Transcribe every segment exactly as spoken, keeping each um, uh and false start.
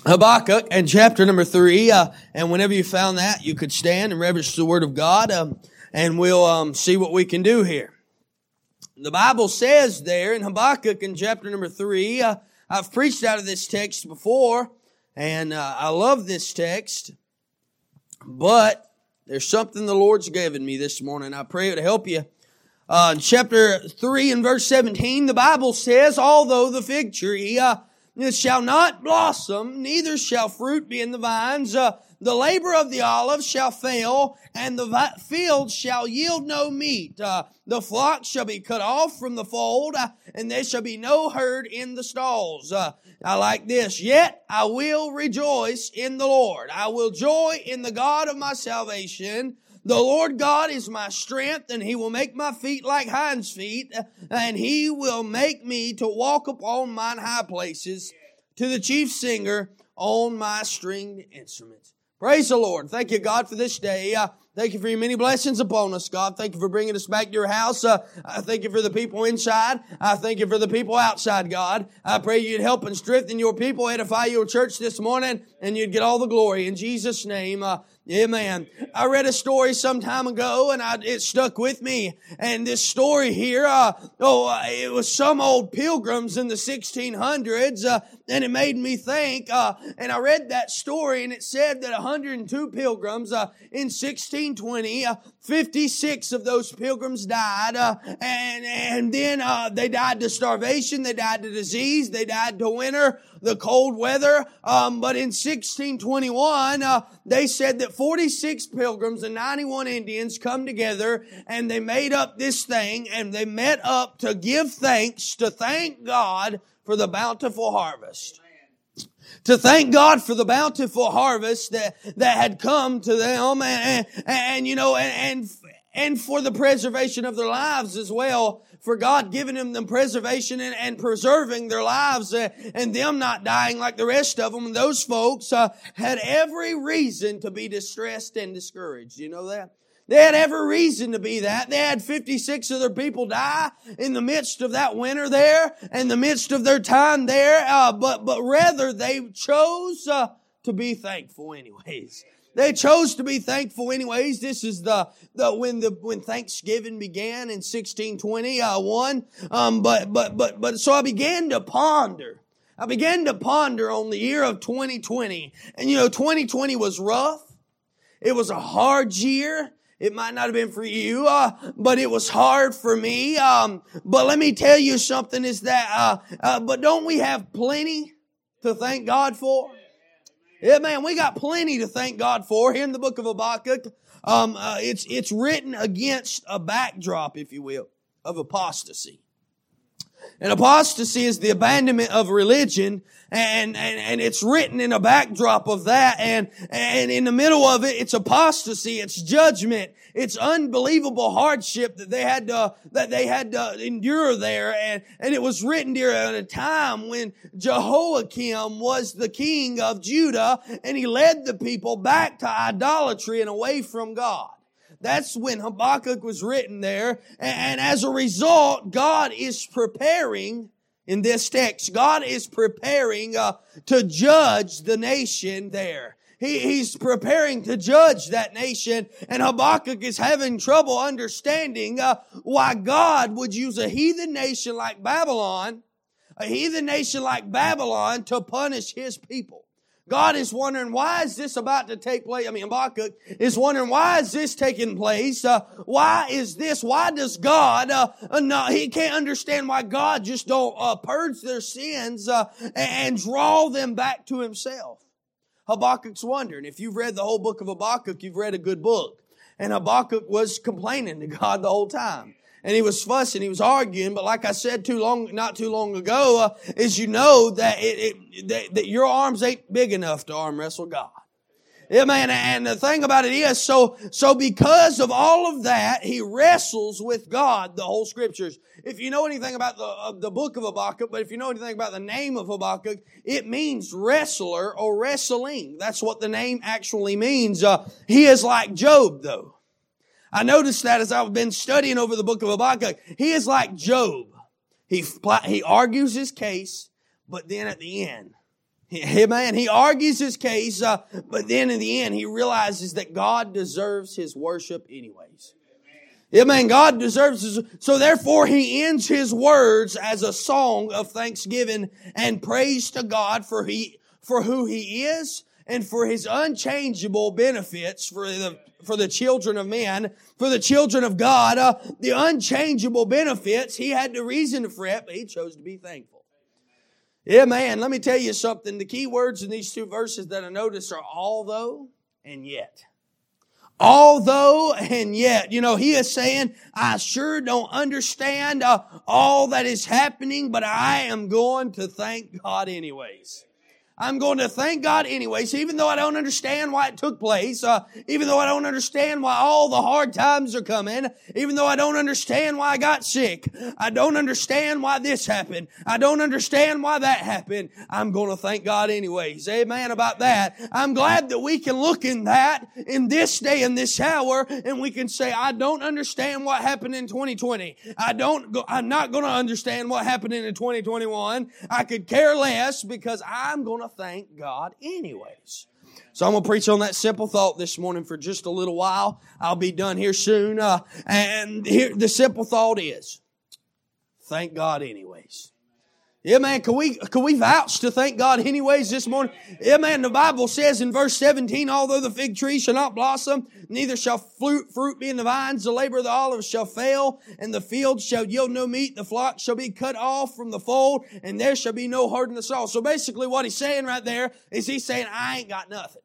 Habakkuk and chapter number three. Uh, and whenever you found that, you could stand and reverence the Word of God, um, and we'll um, see what we can do here. The Bible says there in Habakkuk in chapter number three, uh, I've preached out of this text before, and uh, I love this text, but there's something the Lord's given me this morning. I pray it will help you. Uh, in chapter three and verse seventeen, the Bible says, although the fig tree uh, it shall not blossom, neither shall fruit be in the vines, uh, the labor of the olive shall fail, and the vi- field shall yield no meat. Uh, the flock shall be cut off from the fold, uh, and there shall be no herd in the stalls. Uh, I like this. Yet I will rejoice in the Lord. I will joy in the God of my salvation. The Lord God is my strength, and He will make my feet like hinds' feet, and He will make me to walk upon mine high places, to the chief singer on my stringed instruments. Praise the Lord. Thank you, God, for this day. Uh, thank you for your many blessings upon us, God. Thank you for bringing us back to your house. Uh, I thank you for the people inside. I thank you for the people outside, God. I pray you'd help and strengthen your people, edify your church this morning, and you'd get all the glory. In Jesus' name, uh, amen. I read a story some time ago, and I, it stuck with me. And this story here, uh, oh, uh, it was some old pilgrims in the sixteen hundreds, uh, and it made me think. Uh, and I read that story, and it said that one hundred two pilgrims uh, in sixteen twenty, uh, fifty-six of those pilgrims died, uh, and and then uh, they died to starvation, they died to disease, they died to winter, the cold weather. Um, but in sixteen twenty-one, uh, they said that forty-six pilgrims and ninety-one Indians come together, and they made up this thing, and they met up to give thanks, to thank God for the bountiful harvest. To thank God for the bountiful harvest that, that had come to them, and, and, and you know, and, and and for the preservation of their lives as well, for God giving them the preservation and, and preserving their lives, uh, and them not dying like the rest of them. And those folks uh, had every reason to be distressed and discouraged. You know that? They had every reason to be that. They had fifty-six of their people die in the midst of that winter there, in the midst of their time there, uh, but but rather they chose uh, to be thankful anyways. They chose to be thankful anyways. This is the, the when the when Thanksgiving began in sixteen twenty-one. Um, but but but but so I began to ponder. I began to ponder on the year of twenty twenty. And you know, twenty twenty was rough. It was a hard year. It might not have been for you, uh, but it was hard for me. Um, but let me tell you something is that, uh, uh, but don't we have plenty to thank God for? Yeah, man, we got plenty to thank God for here in the book of Habakkuk. Um, uh, it's, it's written against a backdrop, if you will, of apostasy. And apostasy is the abandonment of religion, and, and, and it's written in a backdrop of that, and, and in the middle of it, it's apostasy, it's judgment, it's unbelievable hardship that they had to, that they had to endure there, and, and it was written during a time when Jehoiakim was the king of Judah, and he led the people back to idolatry and away from God. That's when Habakkuk was written there. And as a result, God is preparing, in this text, God is preparing uh, to judge the nation there. He, he's preparing to judge that nation. And Habakkuk is having trouble understanding uh, why God would use a heathen nation like Babylon, a heathen nation like Babylon, to punish His people. God is wondering, why is this about to take place? I mean, Habakkuk is wondering, why is this taking place? Uh, why is this? Why does God, uh, uh, no, he can't understand why God just don't uh, purge their sins uh, and draw them back to Himself. Habakkuk's wondering. If you've read the whole book of Habakkuk, you've read a good book. And Habakkuk was complaining to God the whole time. And he was fussing, he was arguing, but like I said too long, not too long ago, uh, is you know that it, it that, that your arms ain't big enough to arm wrestle God. Yeah, man. And the thing about it is, so so because of all of that, he wrestles with God. The whole Scriptures. If you know anything about the uh, the book of Habakkuk, but if you know anything about the name of Habakkuk, it means wrestler or wrestling. That's what the name actually means. Uh, he is like Job, though. I noticed that as I've been studying over the book of Habakkuk. He is like Job. He, he argues his case, but then at the end, Amen. He argues his case, uh, but then in the end, he realizes that God deserves his worship anyways. Amen. God deserves his, so therefore he ends his words as a song of thanksgiving and praise to God for he, for who he is and for his unchangeable benefits for the, for the children of men, for the children of God, uh, the unchangeable benefits. He had the reason to fret, but he chose to be thankful. Yeah, man, let me tell you something. The key words in these two verses that I notice are although and yet. Although and yet. You know, he is saying, I sure don't understand uh, all that is happening, but I am going to thank God anyways. I'm going to thank God anyways, even though I don't understand why it took place, uh, even though I don't understand why all the hard times are coming, even though I don't understand why I got sick, I don't understand why this happened, I don't understand why that happened, I'm going to thank God anyways. Amen about that. I'm glad that we can look in that in this day and this hour, and we can say, I don't understand what happened in twenty twenty. I don't, go, I'm not going to understand what happened in twenty twenty-one. I could care less because I'm going to thank God anyways. So I'm going to preach on that simple thought this morning for just a little while. I'll be done here soon. Uh, and here, the simple thought is, thank God anyways. Yeah, man, can we, can we vouch to thank God anyways this morning? Yeah, man, the Bible says in verse seventeen, although the fig tree shall not blossom, neither shall fruit, fruit be in the vines, the labor of the olives shall fail, and the field shall yield no meat, the flock shall be cut off from the fold, and there shall be no herd in the stall. So basically what he's saying right there is he's saying, I ain't got nothing.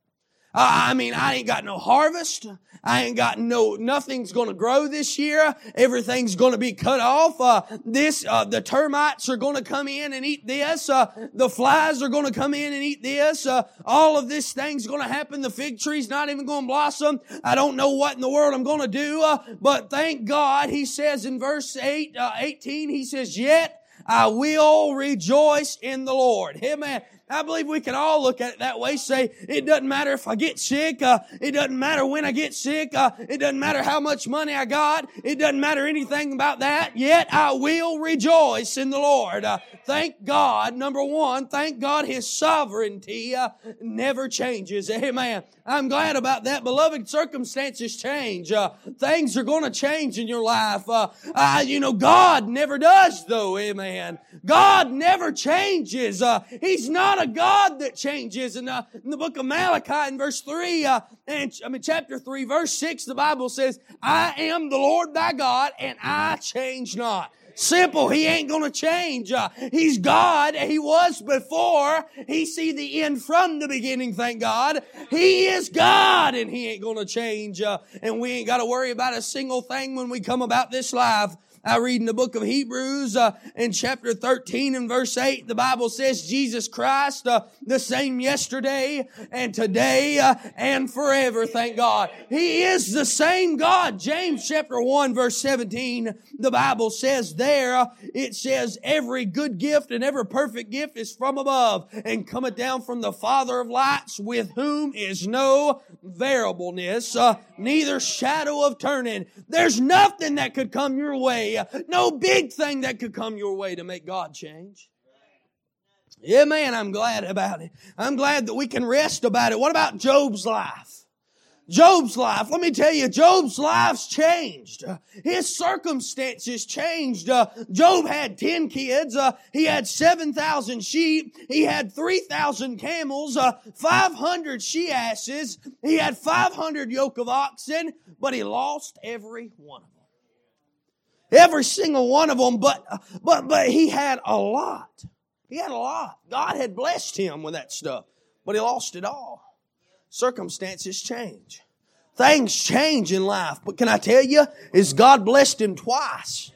Uh, I mean, I ain't got no harvest. I ain't got no, nothing's going to grow this year. Everything's going to be cut off. Uh, this, uh, the termites are going to come in and eat this. Uh, the flies are going to come in and eat this. Uh, all of this thing's going to happen. The fig tree's not even going to blossom. I don't know what in the world I'm going to do. Uh, but thank God, he says in verse eight, uh, eighteen, he says, yet I will rejoice in the Lord. Amen. I believe we can all look at it that way. Say, it doesn't matter if I get sick. Uh, it doesn't matter when I get sick. Uh, it doesn't matter how much money I got. It doesn't matter anything about that. Yet I will rejoice in the Lord. Uh, thank God, number one, thank God His sovereignty uh, never changes. Amen. I'm glad about that. Beloved, circumstances change. Uh, things are going to change in your life. Uh, uh, you know, God never does though. Amen. God never changes. Uh, He's not a God that changes. And uh, in the book of Malachi in verse three, uh, and I mean chapter three, verse six, the Bible says, I am the Lord thy God, and I change not. Simple. He ain't going to change. Uh, he's God. He was before. He see the end from the beginning, thank God. He is God, and He ain't going to change. Uh, and we ain't got to worry about a single thing when we come about this life. I read in the book of Hebrews, uh, in chapter thirteen and verse eight, the Bible says Jesus Christ, uh, the same yesterday and today uh, and forever, thank God. He is the same God. James chapter one verse seventeen, the Bible says there, uh, it says, every good gift and every perfect gift is from above and cometh down from the Father of lights, with whom is no variableness, uh, neither shadow of turning. There's nothing that could come your way. No big thing that could come your way to make God change. Yeah, man, I'm glad about it. I'm glad that we can rest about it. What about Job's life? Job's life, let me tell you, Job's life's changed. His circumstances changed. Uh, Job had ten kids. Uh, he had seven thousand sheep. He had three thousand camels, uh, five hundred she-asses. He had five hundred yoke of oxen, but he lost every one of them. Every single one of them, but, but, but he had a lot. He had a lot. God had blessed him with that stuff, but he lost it all. Circumstances change. Things change in life, but can I tell you, is God blessed him twice?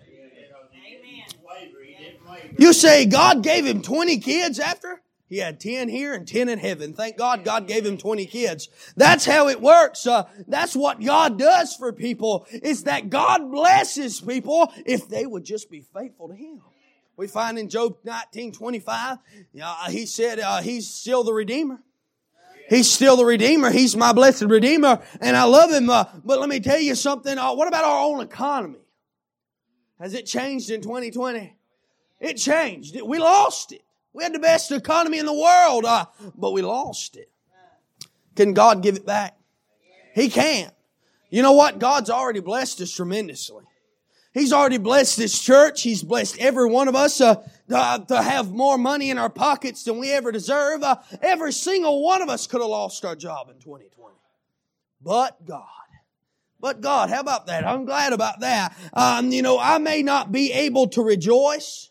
You say God gave him twenty kids after? He had ten here and ten in heaven. Thank God God gave him twenty kids. That's how it works. Uh, that's what God does for people, is that God blesses people if they would just be faithful to Him. We find in Job nineteen twenty-five, uh, he said uh, He's still the Redeemer. He's still the Redeemer. He's my blessed Redeemer, and I love Him. Uh, but let me tell you something. Uh, what about our own economy? Has it changed in twenty twenty? It changed. We lost it. We had the best economy in the world, uh, but we lost it. Can God give it back? He can. You know what? God's already blessed us tremendously. He's already blessed this church. He's blessed every one of us uh, uh, to have more money in our pockets than we ever deserve. Uh, every single one of us could have lost our job in twenty twenty. But God. But God, how about that? I'm glad about that. Um, you know, I may not be able to rejoice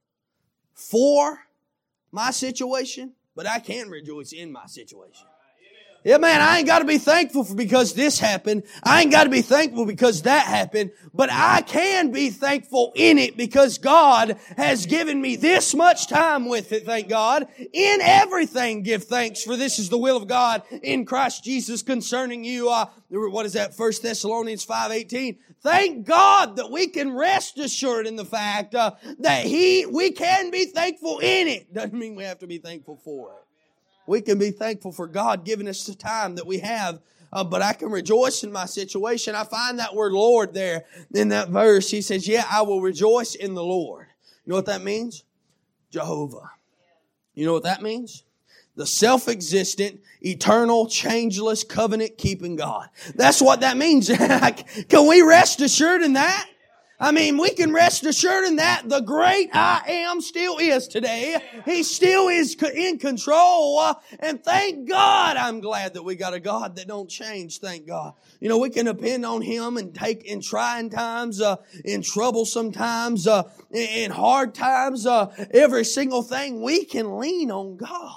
for my situation, but I can rejoice in my situation. Yeah, man, I ain't got to be thankful for because this happened. I ain't got to be thankful because that happened. But I can be thankful in it because God has given me this much time with it, thank God. In everything give thanks, for this is the will of God in Christ Jesus concerning you. Uh, what is that? First Thessalonians five eighteen. Thank God that we can rest assured in the fact uh, that He, we can be thankful in it. Doesn't mean we have to be thankful for it. We can be thankful for God giving us the time that we have, uh, but I can rejoice in my situation. I find that word Lord there in that verse. He says, yeah, I will rejoice in the Lord. You know what that means? Jehovah. You know what that means? The self-existent, eternal, changeless, covenant-keeping God. That's what that means. Can we rest assured in that? I mean, we can rest assured in that the great I Am still is today. He still is in control. Uh, and thank God I'm glad that we got a God that don't change. Thank God. You know, we can depend on Him and take in trying times, uh, in trouble sometimes, uh, in hard times, uh, every single thing. We can lean on God.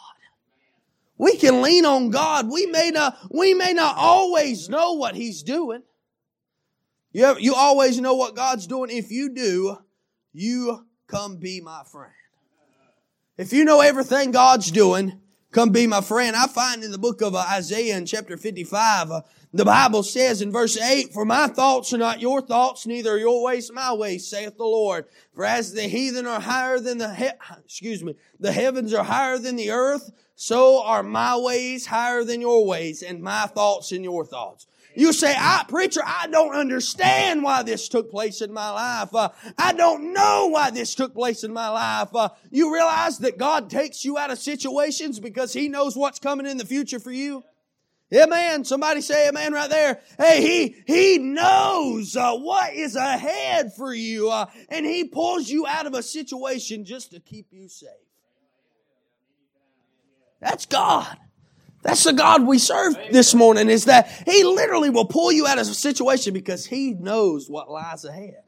We can lean on God. We may not, we may not always know what He's doing. You, ever, you always know what God's doing. If you do, you come be my friend. If you know everything God's doing, come be my friend. I find in the book of Isaiah in chapter fifty-five, uh, the Bible says in verse eight, for my thoughts are not your thoughts, neither are your ways my ways, saith the Lord. For as the heathen are higher than the, he- excuse me, the heavens are higher than the earth, so are my ways higher than your ways, and my thoughts than your thoughts. You say, I, preacher, I don't understand why this took place in my life. Uh, I don't know why this took place in my life. Uh, you realize that God takes you out of situations because He knows what's coming in the future for you? Amen. Somebody say amen right there. Hey, He, He knows uh, what is ahead for you. Uh, and He pulls you out of a situation just to keep you safe. That's God. That's the God we serve this morning, is that He literally will pull you out of a situation because He knows what lies ahead.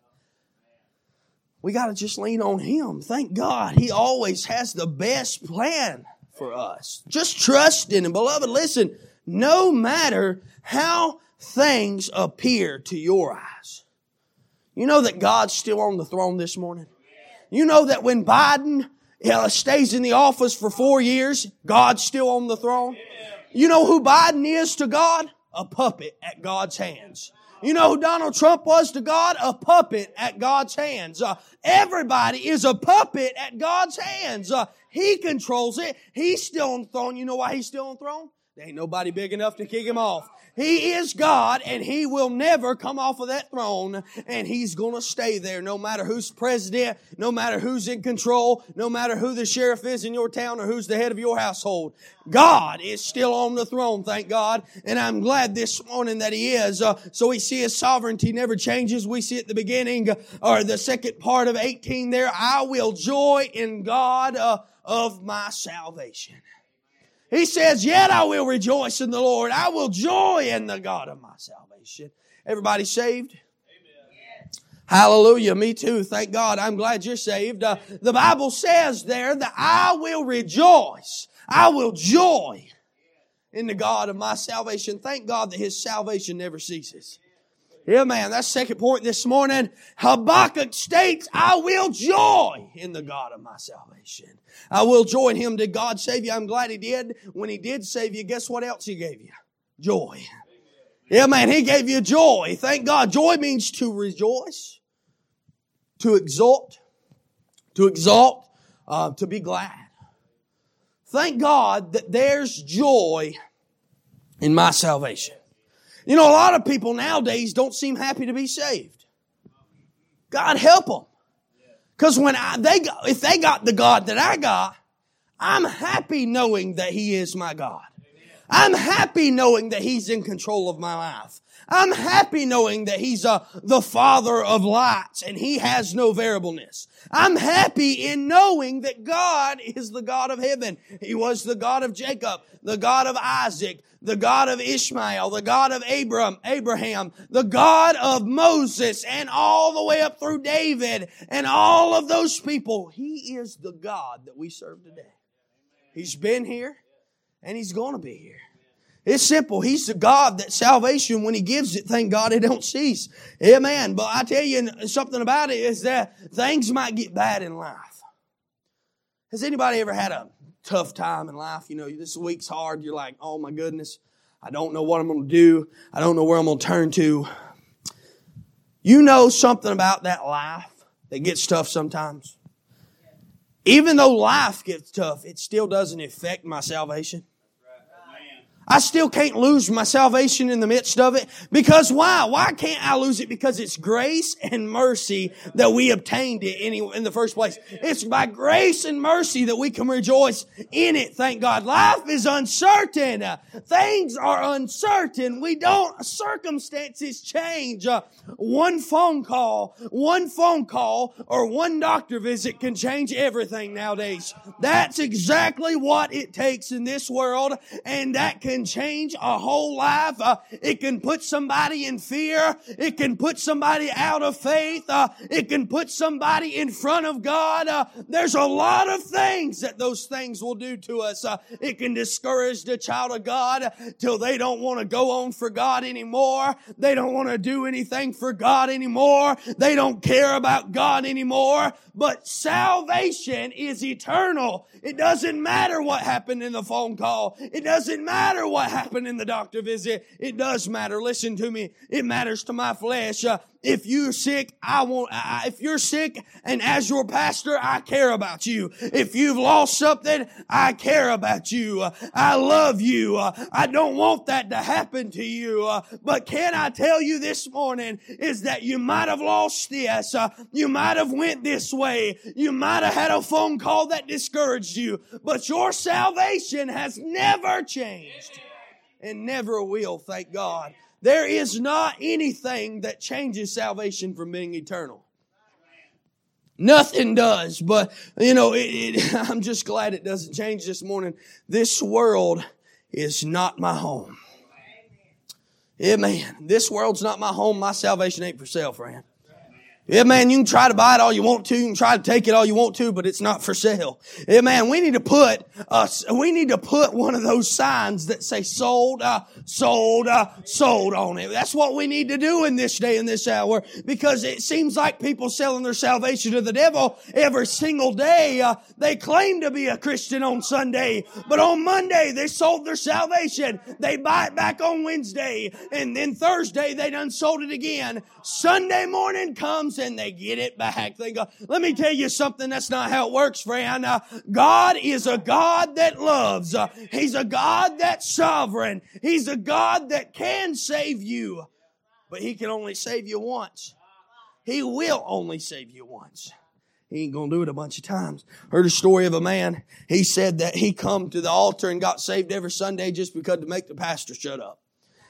We got to just lean on Him. Thank God He always has the best plan for us. Just trust in Him. Beloved, listen, no matter how things appear to your eyes, you know that God's still on the throne this morning. You know that when Biden uh, stays in the office for four years, God's still on the throne. You know who Biden is to God? A puppet at God's hands. You know who Donald Trump was to God? A puppet at God's hands. Uh, everybody is a puppet at God's hands. Uh, he controls it. He's still on the throne. You know why He's still on the throne? There ain't nobody big enough to kick Him off. He is God, and He will never come off of that throne, and He's going to stay there no matter who's president, no matter who's in control, no matter who the sheriff is in your town or who's the head of your household. God is still on the throne, thank God, and I'm glad this morning that He is. Uh, so we see His sovereignty never changes. We see at the beginning, uh, or the second part of eighteen there, I will joy in God uh, of my salvation. He says, yet I will rejoice in the Lord. I will joy in the God of my salvation. Everybody saved? Amen. Hallelujah. Me too. Thank God. I'm glad you're saved. Uh, the Bible says there that I will rejoice. I will joy in the God of my salvation. Thank God that His salvation never ceases. Yeah, man, that's the second point this morning. Habakkuk states, I will joy in the God of my salvation. I will joy in Him. Did God save you? I'm glad He did. When He did save you, guess what else He gave you? Joy. Yeah, man, He gave you joy. Thank God. Joy means to rejoice, to exult, to exalt, uh, to be glad. Thank God that there's joy in my salvation. You know, a lot of people nowadays don't seem happy to be saved. God help them. Because when I, they got, if they got the God that I got, I'm happy knowing that He is my God. I'm happy knowing that He's in control of my life. I'm happy knowing that He's uh, the Father of lights and He has no variableness. I'm happy in knowing that God is the God of heaven. He was the God of Jacob, the God of Isaac, the God of Ishmael, the God of Abram, Abraham, the God of Moses, and all the way up through David and all of those people. He is the God that we serve today. He's been here and He's going to be here. It's simple. He's the God that salvation, when He gives it, thank God it don't cease. Amen. But I tell you something about it is that things might get bad in life. Has anybody ever had a tough time in life? You know, this week's hard. You're like, oh my goodness, I don't know what I'm going to do. I don't know where I'm going to turn to. You know something about that life that gets tough sometimes? Even though life gets tough, it still doesn't affect my salvation. I still can't lose my salvation in the midst of it. Because why? Why can't I lose it? Because it's grace and mercy that we obtained it in the first place. It's by grace and mercy that we can rejoice in it, thank God. Life is uncertain. Things are uncertain. We don't, circumstances change. Uh, one phone call, one phone call or one doctor visit can change everything nowadays. That's exactly what it takes in this world, and that can change a whole life. Uh, it can put somebody in fear. It can put somebody out of faith. Uh, it can put somebody in front of God. Uh, there's a lot of things that those things will do to us. Uh, it can discourage the child of God till they don't want to go on for God anymore. They don't want to do anything for God anymore. They don't care about God anymore. But salvation is eternal. It doesn't matter what happened in the phone call. It doesn't matter what happened in the doctor visit. It does matter. Listen to me. It matters to my flesh. Uh, if you're sick, I want, I, if you're sick and as your pastor, I care about you. If you've lost something, I care about you. Uh, I love you. Uh, I don't want that to happen to you. Uh, but can I tell you this morning is that you might have lost this. Uh, you might have went this way. You might have had a phone call that discouraged you. But your salvation has never changed and never will, thank God. There is not anything that changes salvation from being eternal. Nothing does, but, you know, it, it, I'm just glad it doesn't change this morning. This world is not my home. Amen. This world's not my home. My salvation ain't for sale, friend. Yeah, man, you can try to buy it all you want to. You can try to take it all you want to, but it's not for sale. Yeah, man, we need to put, uh, we need to put one of those signs that say sold, uh, sold, uh, sold on it. That's what we need to do in this day and this hour, because it seems like people selling their salvation to the devil every single day. Uh, they claim to be a Christian on Sunday, but on Monday they sold their salvation. They buy it back on Wednesday, and then Thursday they done sold it again. Sunday morning comes and they get it back. They go, let me tell you something. That's not how it works, friend. Uh, God is a God that loves. Uh, he's a God that's sovereign. He's a God that can save you. But He can only save you once. He will only save you once. He ain't going to do it a bunch of times. Heard a story of a man. He said that he come to the altar and got saved every Sunday just because to make the pastor shut up.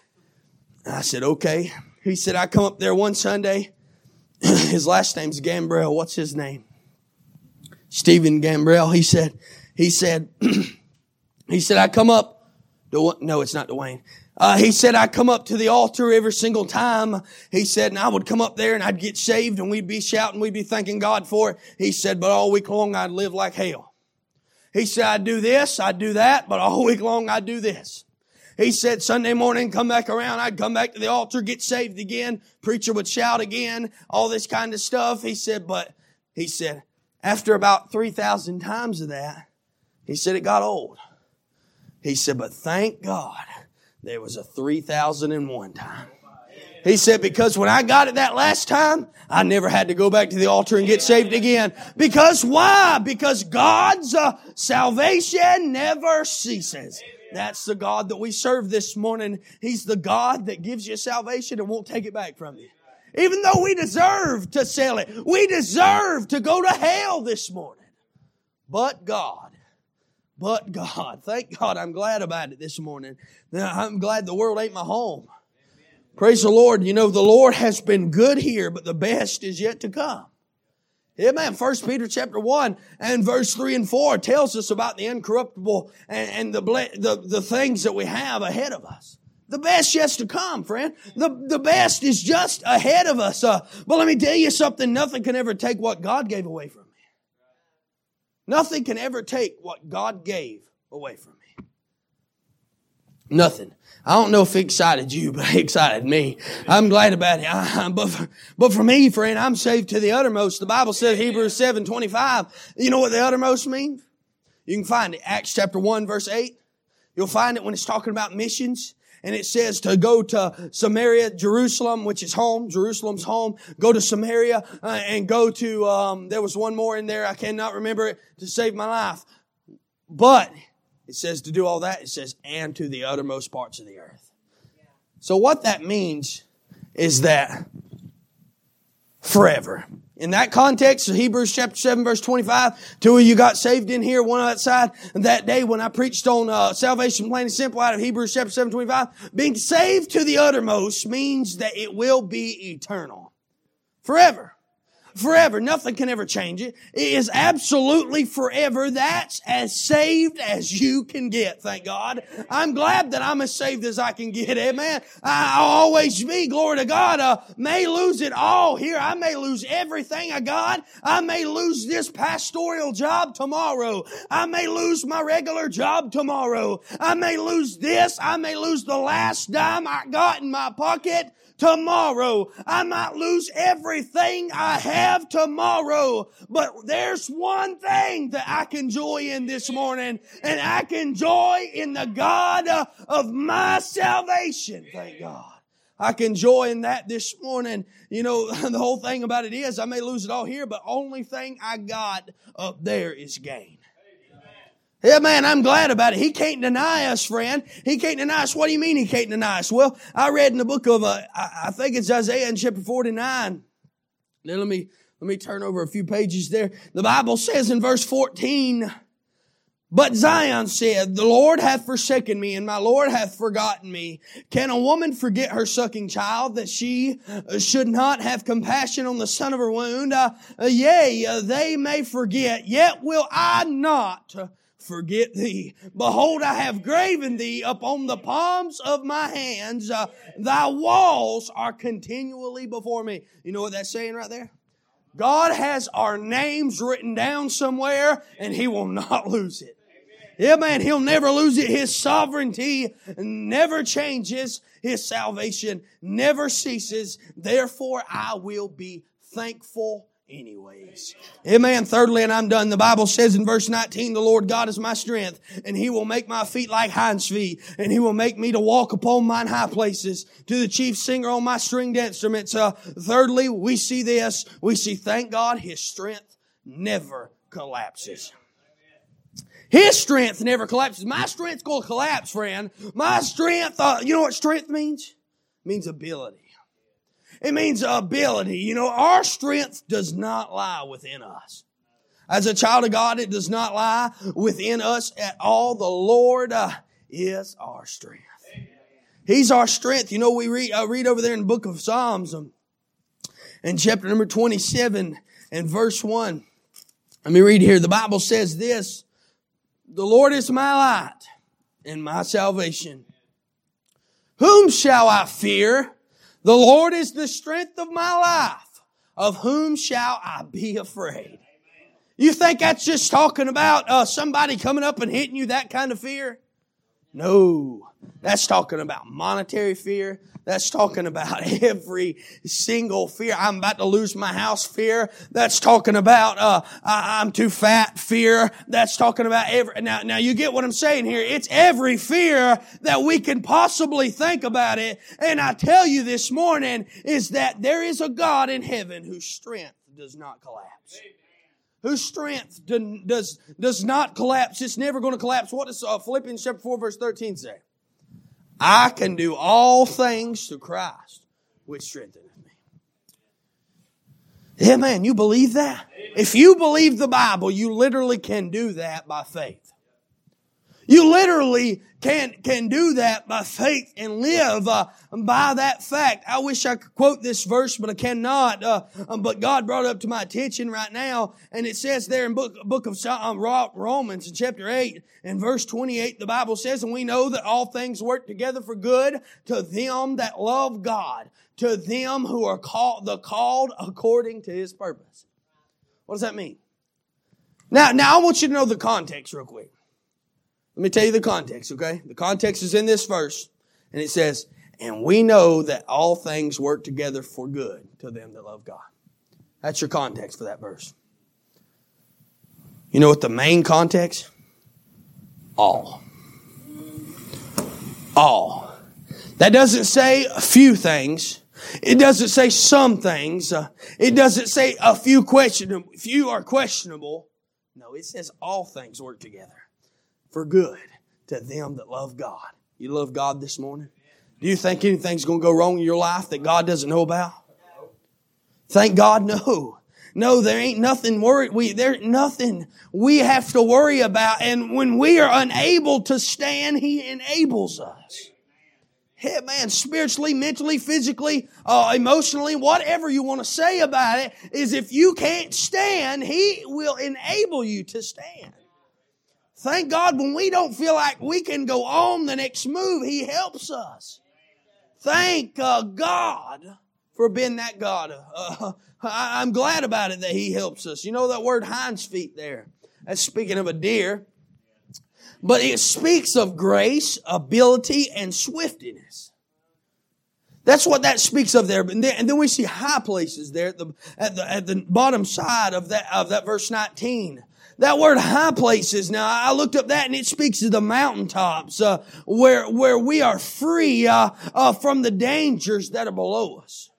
I said, okay. He said, I come up there one Sunday. His last name's Gambrell. What's his name? Stephen Gambrell. He said, he said, he said, I come up. No, it's not Dwayne. Uh, he said, I come up to the altar every single time. He said, and I would come up there and I'd get saved and we'd be shouting. We'd be thanking God for it. He said, but all week long I'd live like hell. He said, I'd do this, I'd do that, but all week long I'd do this. He said, Sunday morning, come back around. I'd come back to the altar, get saved again. Preacher would shout again, all this kind of stuff. He said, but he said, after about three thousand times of that, he said it got old. He said, but thank God there was a three thousand one time. He said, because when I got it that last time, I never had to go back to the altar and get saved again. Because why? Because God's uh, salvation never ceases. That's the God that we serve this morning. He's the God that gives you salvation and won't take it back from you. Even though we deserve to sell it. We deserve to go to hell this morning. But God but God. Thank God I'm glad about it this morning. Now, I'm glad the world ain't my home. Praise the Lord. You know, the Lord has been good here, but the best is yet to come. Amen. First Peter chapter one and verse three and four tells us about the incorruptible and, and the, the, the things that we have ahead of us. The best yet to come, friend. The, the best is just ahead of us. Uh, but let me tell you something. Nothing can ever take what God gave away from me. Nothing can ever take what God gave away from me. Nothing. I don't know if it excited you, but it excited me. I'm glad about it. I, but, for, but for me, friend, I'm saved to the uttermost. The Bible says, Hebrews seven twenty-five. You know what the uttermost means? You can find it. Acts chapter one, verse eight. You'll find it when it's talking about missions. And it says to go to Samaria, Jerusalem, which is home. Jerusalem's home. Go to Samaria uh, and go to, um, there was one more in there. I cannot remember it to save my life. But it says to do all that. It says, and to the uttermost parts of the earth. So what that means is that forever. In that context, Hebrews chapter seven, verse twenty-five, two of you got saved in here, one outside. And that day when I preached on uh, salvation plain and simple out of Hebrews chapter seven, twenty-five, being saved to the uttermost means that it will be eternal. Forever. Forever. Nothing can ever change it. It is absolutely forever. That's as saved as you can get, thank God. I'm glad that I'm as saved as I can get, amen. I'll always be, glory to God, uh, may lose it all here. I may lose everything I got. I may lose this pastoral job tomorrow. I may lose my regular job tomorrow. I may lose this. I may lose the last dime I got in my pocket. Tomorrow, I might lose everything I have tomorrow, but there's one thing that I can joy in this morning, and I can joy in the God of my salvation. Thank God. I can joy in that this morning. You know, the whole thing about it is I may lose it all here, but only thing I got up there is gain. Yeah, man, I'm glad about it. He can't deny us, friend. He can't deny us. What do you mean he can't deny us? Well, I read in the book of, uh, I think it's Isaiah in chapter forty-nine. Now let me, let me turn over a few pages there. The Bible says in verse fourteen, but Zion said, the Lord hath forsaken me, and my Lord hath forgotten me. Can a woman forget her sucking child, that she should not have compassion on the son of her wound? Uh, yea, uh, they may forget, yet will I not forget thee. Behold, I have graven thee upon the palms of my hands. Uh, thy walls are continually before me. You know what that's saying right there? God has our names written down somewhere, and He will not lose it. Yeah, man, He'll never lose it. His sovereignty never changes. His salvation never ceases. Therefore, I will be thankful anyways. Amen. Thirdly, and I'm done, the Bible says in verse nineteen, the Lord God is my strength, and He will make my feet like hinds' feet, and He will make me to walk upon mine high places. To the chief singer on my stringed instruments. Uh, thirdly, we see this. We see, thank God, His strength never collapses. His strength never collapses. My strength's going to collapse, friend. My strength, uh, you know what strength means? It means ability. It means ability. You know, our strength does not lie within us. As a child of God, it does not lie within us at all. The Lord uh, is our strength. He's our strength. You know, we read, I read over there in the book of Psalms, um, in chapter number twenty-seven and verse one. Let me read here. The Bible says this, the Lord is my light and my salvation. Whom shall I fear? The Lord is the strength of my life. Of whom shall I be afraid? You think that's just talking about uh, somebody coming up and hitting you, that kind of fear? No. That's talking about monetary fear. That's talking about every single fear. I'm about to lose my house fear. That's talking about uh, I, I'm too fat fear. That's talking about every. Now, now you get what I'm saying here. It's every fear that we can possibly think about it. And I tell you this morning is that there is a God in heaven whose strength does not collapse. Whose strength does does not collapse. It's never going to collapse. What does uh, Philippians chapter four verse thirteen say? I can do all things through Christ, which strengtheneth me. Yeah, man, you believe that? If you believe the Bible, you literally can do that by faith. You literally can, can do that by faith and live uh, by that fact. I wish I could quote this verse, but I cannot. Uh, um, but God brought it up to my attention right now. And it says there in book, book of um, Romans in chapter eight and verse twenty-eight, the Bible says, and we know that all things work together for good to them that love God, to them who are called, the called according to His purpose. What does that mean? Now, now I want you to know the context real quick. Let me tell you the context, okay? The context is in this verse, and it says, and we know that all things work together for good to them that love God. That's your context for that verse. You know what the main context? All. All. That doesn't say a few things. It doesn't say some things. Uh, it doesn't say a few questionable. Few are questionable. No, it says all things work together for good to them that love God. You love God this morning? Do you think anything's going to go wrong in your life that God doesn't know about? Thank God, no. No, there ain't nothing worried. We, there's nothing we have to worry about. And when we are unable to stand, He enables us. Hey, man, spiritually, mentally, physically, uh, emotionally, whatever you want to say about it, is if you can't stand, He will enable you to stand. Thank God when we don't feel like we can go on the next move, He helps us. Thank uh, God for being that God. Uh, I, I'm glad about it that He helps us. You know that word hinds feet there? That's speaking of a deer. But it speaks of grace, ability, and swiftiness. That's what that speaks of there. And then, and then we see high places there at the, at the, at the bottom side of that, of that verse nineteen. That word high places, now I looked up that and it speaks of the mountaintops, uh, where, where we are free, uh, uh, from the dangers that are below us.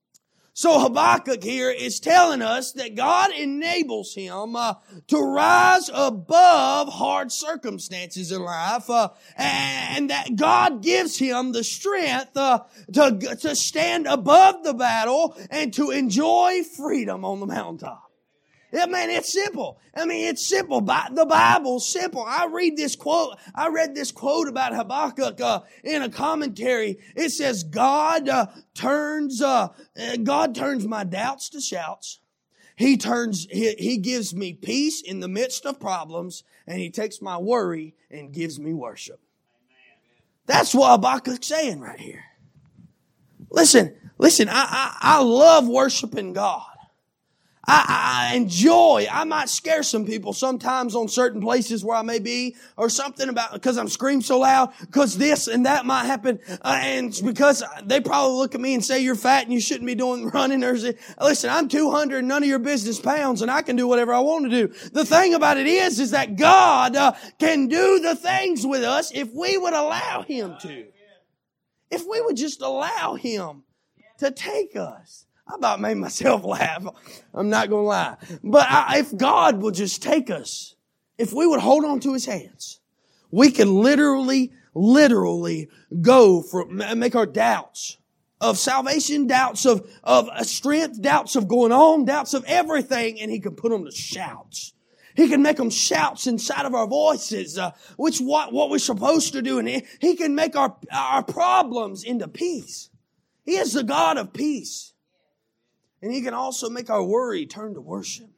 So Habakkuk here is telling us that God enables him uh, to rise above hard circumstances in life, uh, and that God gives him the strength uh, to, to stand above the battle and to enjoy freedom on the mountaintop. Yeah, man, it's simple. I mean, it's simple. The Bible's simple. I read this quote. I read this quote about Habakkuk uh, in a commentary. It says, "God uh, turns, uh, God turns my doubts to shouts. He turns, he, he gives me peace in the midst of problems, and He takes my worry and gives me worship." That's what Habakkuk's saying right here. Listen, listen. I, I, I love worshiping God. I, I enjoy, I might scare some people sometimes on certain places where I may be, or something about, because I'm screaming so loud, because this and that might happen, uh, and it's because they probably look at me and say, "You're fat and you shouldn't be doing running." Or, listen, I'm two hundred, none of your business pounds, and I can do whatever I want to do. The thing about it is, is that God uh, can do the things with us if we would allow Him to. If we would just allow Him to take us. I about made myself laugh. I'm not going to lie. But I, if God will just take us, if we would hold on to His hands, we can literally, literally go for, make our doubts of salvation, doubts of, of strength, doubts of going on, doubts of everything, and He can put them to shouts. He can make them shouts inside of our voices, uh, which what, what we're supposed to do. And he, he can make our, our problems into peace. He is the God of peace. And He can also make our worry turn to worship.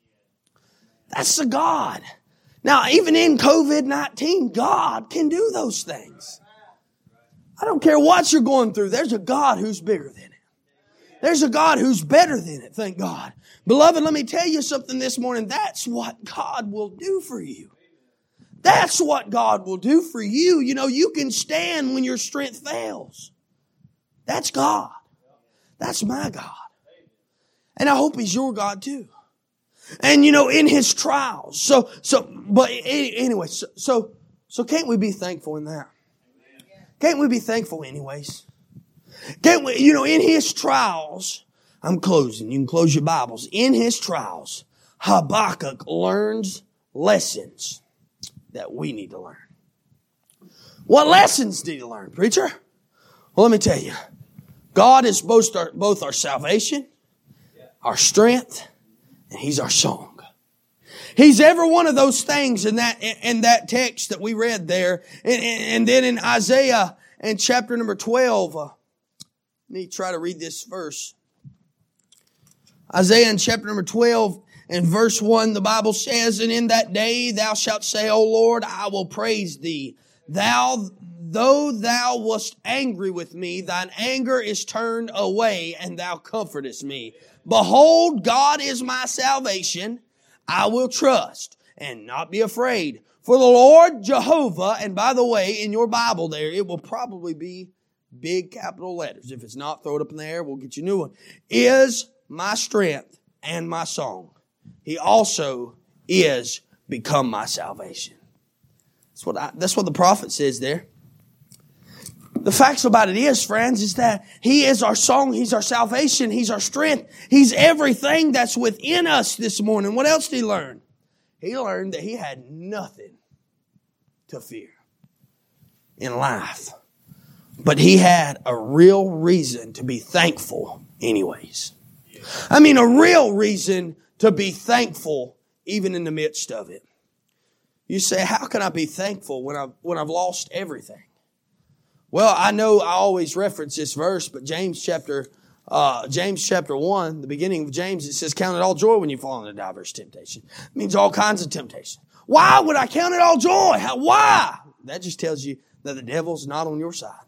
That's the God. Now, even in covid nineteen, God can do those things. I don't care what you're going through. There's a God who's bigger than it. There's a God who's better than it, thank God. Beloved, let me tell you something this morning. That's what God will do for you. That's what God will do for you. You know, you can stand when your strength fails. That's God. That's my God. And I hope He's your God too. And you know, in His trials. So, so, but anyway, so, so, so can't we be thankful in that? Can't we be thankful anyways? Can't we, you know, in His trials, I'm closing. You can close your Bibles. In His trials, Habakkuk learns lessons that we need to learn. What lessons did he learn, preacher? Well, let me tell you. God is both our, both our salvation, our strength, and He's our song. He's every one of those things in that, in that text that we read there. And, and then in Isaiah in chapter number twelve, uh, let me try to read this verse. Isaiah in chapter number twelve and verse one, the Bible says, "And in that day thou shalt say, O Lord, I will praise thee. Thou, though thou wast angry with me, thine anger is turned away, and thou comfortest me. Behold, God is my salvation. I will trust and not be afraid. For the Lord Jehovah," and by the way, in your Bible there, it will probably be big capital letters. If it's not, throw it up in the air. We'll get you a new one. "Is my strength and my song. He also is become my salvation." That's what I, that's what the prophet says there. The facts about it is, friends, is that He is our song. He's our salvation. He's our strength. He's everything that's within us this morning. What else did he learn? He learned that he had nothing to fear in life. But he had a real reason to be thankful anyways. I mean, a real reason to be thankful even in the midst of it. You say, how can I be thankful when I've, when I've lost everything? Well, I know I always reference this verse, but James chapter, uh, James chapter one, the beginning of James, it says, "Count it all joy when you fall into diverse temptation." It means all kinds of temptation. Why would I count it all joy? How, why? That just tells you that the devil's not on your side.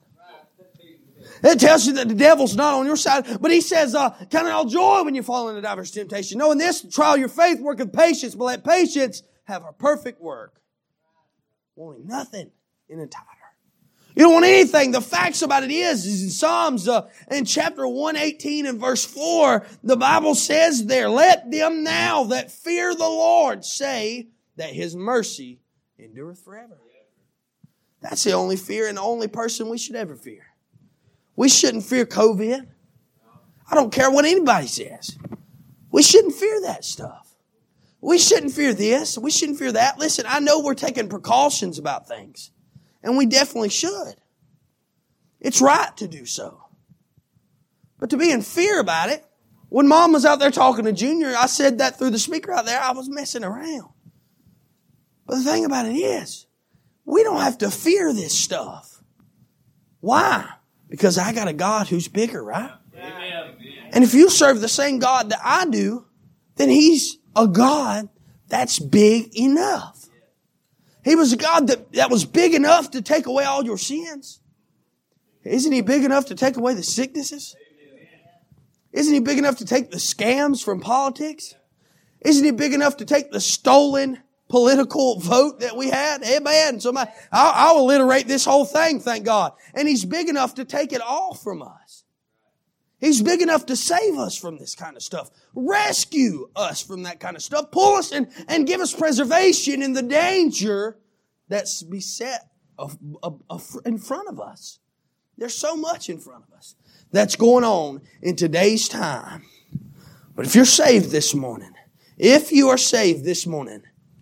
It tells you that the devil's not on your side. But he says, uh, count it all joy when you fall into diverse temptation. Knowing this, trial your faith, worketh patience, but let patience have her perfect work, wanting nothing in entire. You don't want anything. The facts about it is, is in Psalms, uh, in chapter one eighteen and verse four, the Bible says there, "Let them now that fear the Lord say that His mercy endureth forever." That's the only fear and the only person we should ever fear. We shouldn't fear COVID. I don't care what anybody says. We shouldn't fear that stuff. We shouldn't fear this. We shouldn't fear that. Listen, I know we're taking precautions about things. And we definitely should. It's right to do so. But to be in fear about it, when Mom was out there talking to Junior, I said that through the speaker out there, I was messing around. But the thing about it is, we don't have to fear this stuff. Why? Because I got a God who's bigger, right? Amen. And if you serve the same God that I do, then He's a God that's big enough. He was a God that, that was big enough to take away all your sins. Isn't He big enough to take away the sicknesses? Isn't He big enough to take the scams from politics? Isn't He big enough to take the stolen political vote that we had? Amen. So my, I'll, I'll alliterate this whole thing, thank God. And He's big enough to take it all from us. He's big enough to save us from this kind of stuff. Rescue us from that kind of stuff. Pull us in and give us preservation in the danger that's beset of, of, of, in front of us. There's so much in front of us that's going on in today's time. But if you're saved this morning, if you are saved this morning,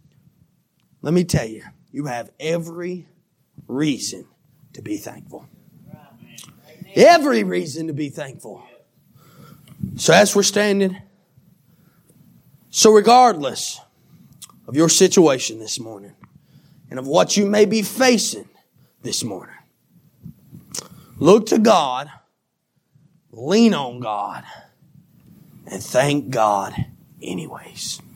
let me tell you, you have every reason to be thankful. Every reason to be thankful. So as we're standing, so regardless of your situation this morning and of what you may be facing this morning, look to God, lean on God, and thank God anyways.